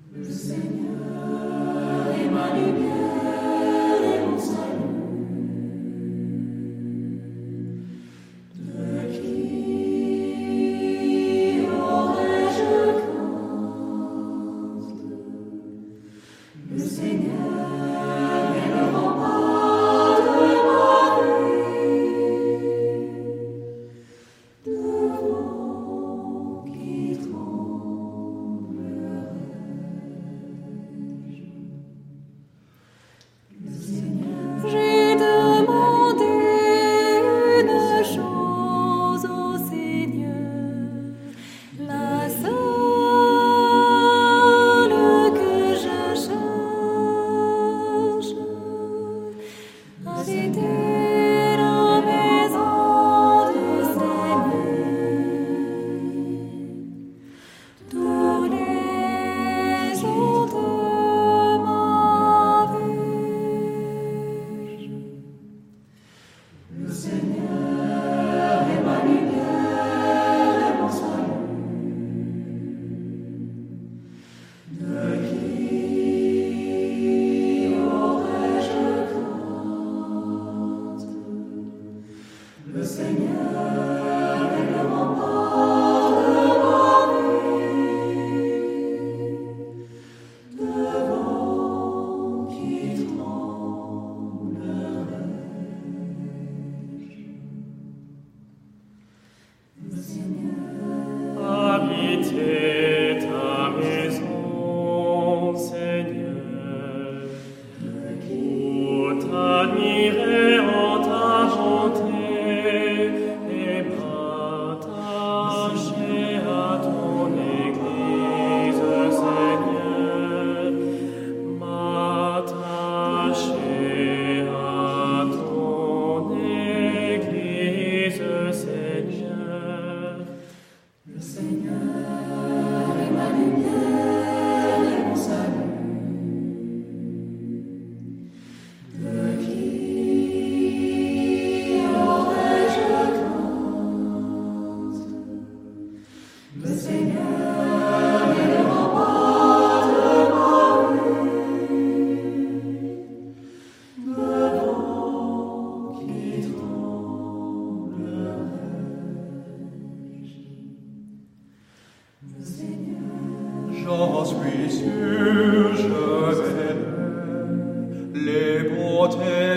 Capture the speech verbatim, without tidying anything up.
Le Seigneur est ma lumière et mon salut. De qui aurais-je crainte? Le Seigneur est le rempart de ma vie. Devant qui tremblerai-je? Le Seigneur. J'ai demandé une chose au Seigneur, la seule que je cherche, habiter la maison du Seigneur tous les jours de ma vie. Le Seigneur est ma lumière et mon salut. De qui aurais-je crainte? Le Seigneur est le rempart de ma vie. Devant qui tremblerai-je? Le Seigneur. Habiter ta maison, Seigneur, pour t'admirer en ta bonté et m'attacher à ton Église, Seigneur, m'attacher à ton Église, Seigneur. Le Seigneur est ma lumière et mon salut. De qui aurais-je crainte? Le Seigneur est le rempart de ma vie. Devant qui tremblerai-je? Le Seigneur. J'en suis sûr, je verrai les bontés